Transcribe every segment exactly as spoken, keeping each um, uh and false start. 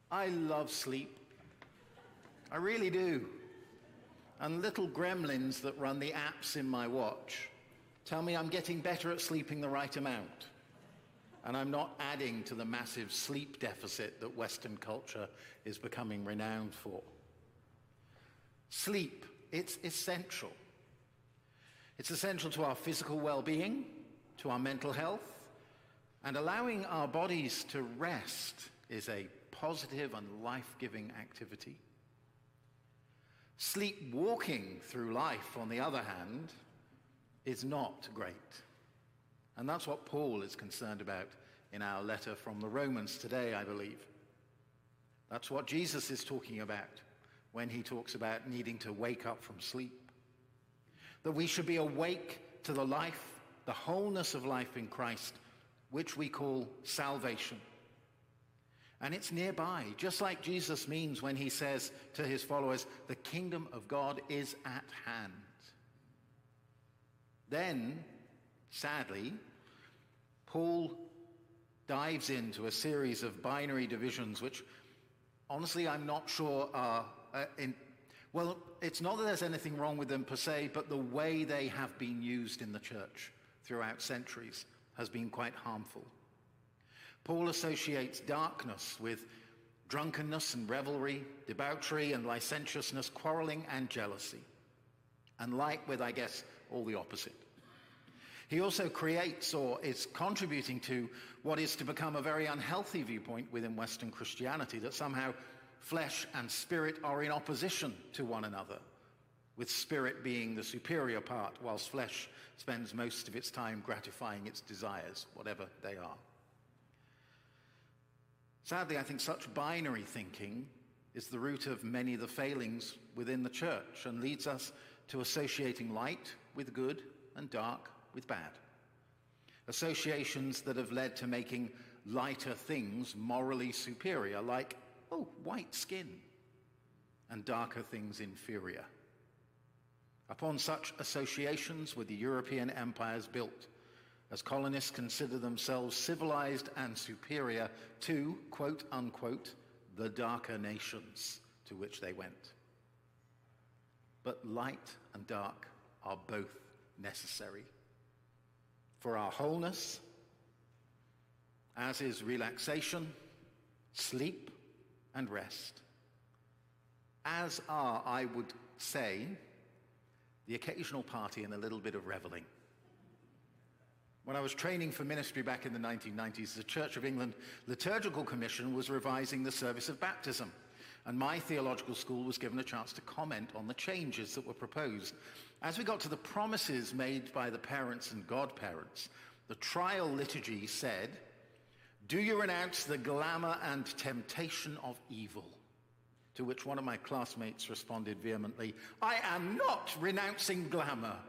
I love sleep. I really do. And little gremlins that run the apps in my watch tell me I'm getting better at sleeping the right amount. And I'm not adding to the massive sleep deficit that Western culture is becoming renowned for. Sleep, it's essential. It's essential to our physical well-being, to our mental health, and allowing our bodies to rest is a positive and life-giving activity. Sleepwalking through life, on the other hand, is not great. And that's what Paul is concerned about in our letter from the Romans today, I believe. That's what Jesus is talking about when he talks about needing to wake up from sleep. That we should be awake to the life, the wholeness of life in Christ, which we call salvation. And it's nearby, just like Jesus means when he says to his followers, the kingdom of God is at hand. Then, sadly, Paul dives into a series of binary divisions, which honestly I'm not sure are, uh, in, well, it's not that there's anything wrong with them per se, but the way they have been used in the church throughout centuries has been quite harmful. Paul associates darkness with drunkenness and revelry, debauchery and licentiousness, quarreling and jealousy, and light with, I guess, all the opposite. He also creates or is contributing to what is to become a very unhealthy viewpoint within Western Christianity, that somehow flesh and spirit are in opposition to one another, with spirit being the superior part, whilst flesh spends most of its time gratifying its desires, whatever they are. Sadly, I think such binary thinking is the root of many of the failings within the church and leads us to associating light with good and dark with bad. Associations that have led to making lighter things morally superior, like, oh, white skin, and darker things inferior. Upon such associations were the European empires built, as colonists consider themselves civilized and superior to, quote unquote, the darker nations to which they went. But light and dark are both necessary for our wholeness, as is relaxation, sleep, and rest, as are, I would say, the occasional party and a little bit of reveling. When I was training for ministry back in the nineteen nineties, the Church of England Liturgical Commission was revising the service of baptism, and my theological school was given a chance to comment on the changes that were proposed. As we got to the promises made by the parents and godparents, the trial liturgy said, "Do you renounce the glamour and temptation of evil?" To which one of my classmates responded vehemently, "I am not renouncing glamour."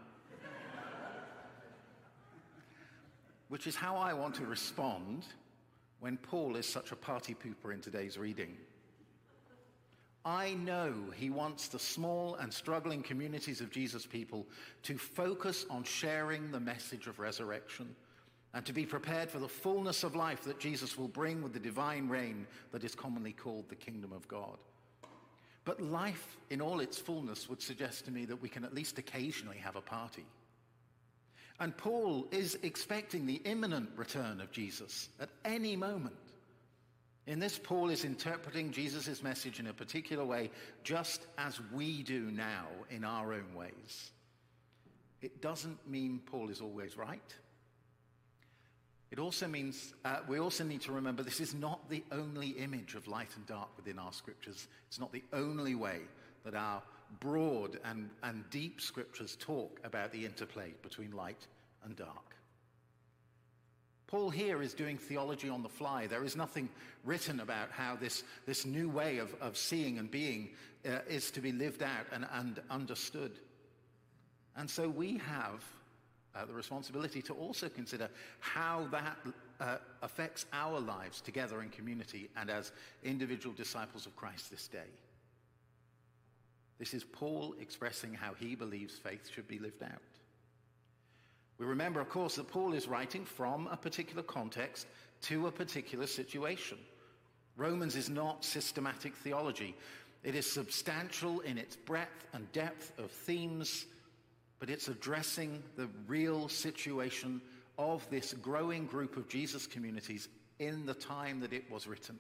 Which is how I want to respond when Paul is such a party pooper in today's reading. I know he wants the small and struggling communities of Jesus' people to focus on sharing the message of resurrection and to be prepared for the fullness of life that Jesus will bring with the divine reign that is commonly called the kingdom of God. But life in all its fullness would suggest to me that we can at least occasionally have a party. And Paul is expecting the imminent return of Jesus at any moment. In this, Paul is interpreting Jesus' message in a particular way, just as we do now in our own ways. It doesn't mean Paul is always right. It also means, uh, we also need to remember this is not the only image of light and dark within our scriptures. It's not the only way that our broad and, and deep scriptures talk about the interplay between light and dark. Paul here is doing theology on the fly. There is nothing written about how this, this new way of, of seeing and being uh, is to be lived out and, and understood. And so we have uh, the responsibility to also consider how that uh, affects our lives together in community and as individual disciples of Christ this day. This is Paul expressing how he believes faith should be lived out. We remember, of course, that Paul is writing from a particular context to a particular situation. Romans is not systematic theology. It is substantial in its breadth and depth of themes, but it's addressing the real situation of this growing group of Jesus communities in the time that it was written.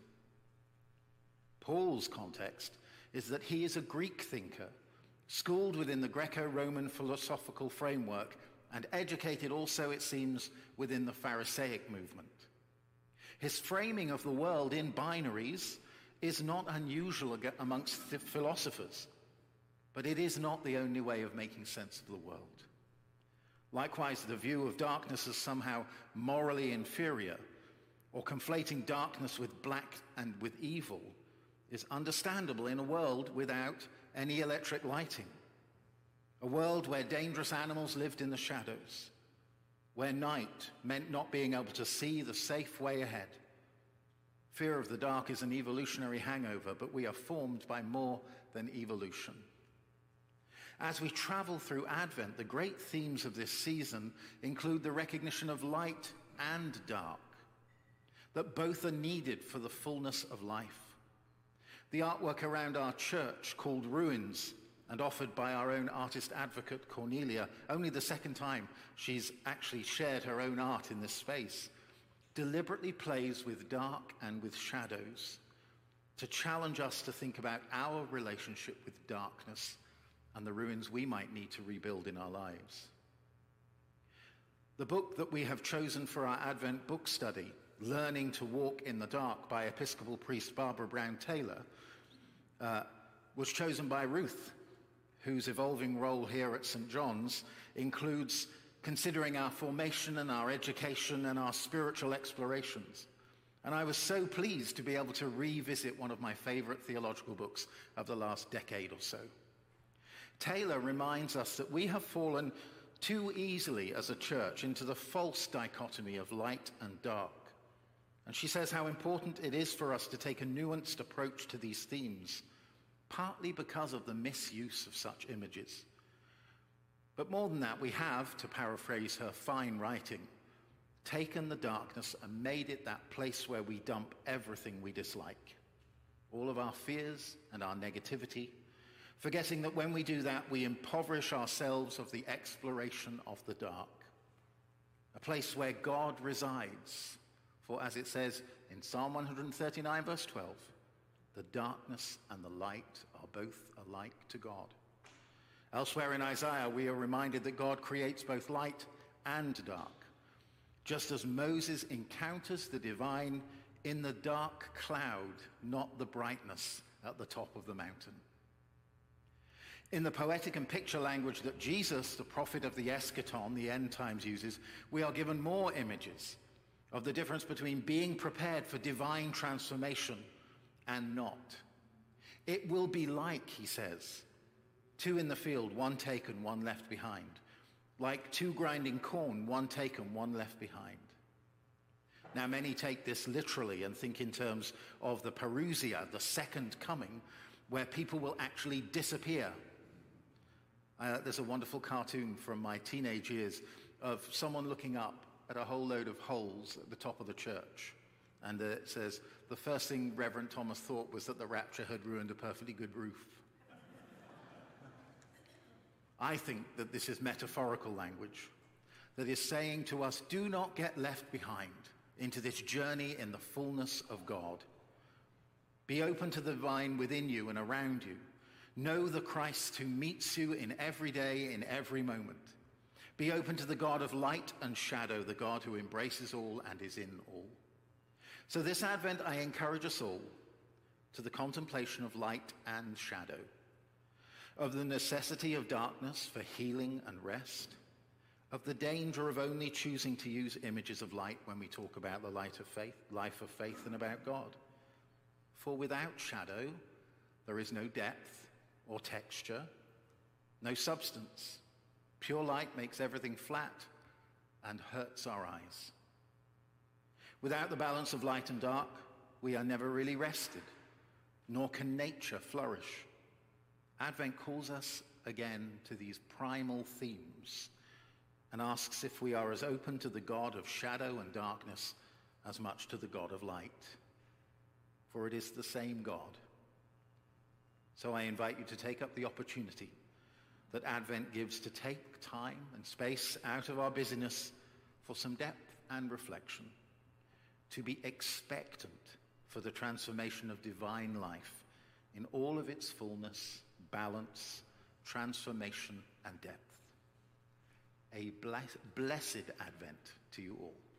Paul's context is that he is a Greek thinker, schooled within the Greco-Roman philosophical framework and educated also, it seems, within the Pharisaic movement. His framing of the world in binaries is not unusual amongst philosophers, but it is not the only way of making sense of the world. Likewise, the view of darkness as somehow morally inferior, or conflating darkness with black and with evil, is understandable in a world without any electric lighting, a world where dangerous animals lived in the shadows, where night meant not being able to see the safe way ahead. Fear of the dark is an evolutionary hangover, but we are formed by more than evolution. As we travel through Advent, the great themes of this season include the recognition of light and dark, that both are needed for the fullness of life. The artwork around our church, called Ruins, and offered by our own artist advocate, Cornelia, only the second time she's actually shared her own art in this space, deliberately plays with dark and with shadows to challenge us to think about our relationship with darkness and the ruins we might need to rebuild in our lives. The book that we have chosen for our Advent book study, Learning to Walk in the Dark by Episcopal priest Barbara Brown Taylor, uh, was chosen by Ruth, whose evolving role here at Saint John's includes considering our formation and our education and our spiritual explorations. And I was so pleased to be able to revisit one of my favorite theological books of the last decade or so. Taylor reminds us that we have fallen too easily as a church into the false dichotomy of light and dark. And she says how important it is for us to take a nuanced approach to these themes, partly because of the misuse of such images. But more than that, we have, to paraphrase her fine writing, taken the darkness and made it that place where we dump everything we dislike, all of our fears and our negativity, forgetting that when we do that, we impoverish ourselves of the exploration of the dark, a place where God resides. For as it says in Psalm one thirty-nine, verse twelve, the darkness and the light are both alike to God. Elsewhere in Isaiah, we are reminded that God creates both light and dark, just as Moses encounters the divine in the dark cloud, not the brightness at the top of the mountain. In the poetic and picture language that Jesus, the prophet of the eschaton, the end times, uses, we are given more images of the difference between being prepared for divine transformation and not. It will be like, he says, two in the field, one taken, one left behind. Like two grinding corn, one taken, one left behind. Now, many take this literally and think in terms of the parousia, the second coming, where people will actually disappear. Uh, there's a wonderful cartoon from my teenage years of someone looking up at a whole load of holes at the top of the church. And uh, it says, the first thing Reverend Thomas thought was that the rapture had ruined a perfectly good roof. I think that this is metaphorical language that is saying to us, do not get left behind into this journey in the fullness of God. Be open to the vine within you and around you. Know the Christ who meets you in every day, in every moment. Be open to the God of light and shadow, the God who embraces all and is in all. So this Advent, I encourage us all to the contemplation of light and shadow, of the necessity of darkness for healing and rest, of the danger of only choosing to use images of light when we talk about the light of faith, life of faith, and about God. For without shadow, there is no depth or texture, no substance. Pure light makes everything flat and hurts our eyes. Without the balance of light and dark, we are never really rested, nor can nature flourish. Advent calls us again to these primal themes and asks if we are as open to the God of shadow and darkness as much to the God of light. for it is the same God. So I invite you to take up the opportunity that Advent gives to take time and space out of our busyness for some depth and reflection, to be expectant for the transformation of divine life in all of its fullness, balance, transformation, and depth. A bless- blessed Advent to you all.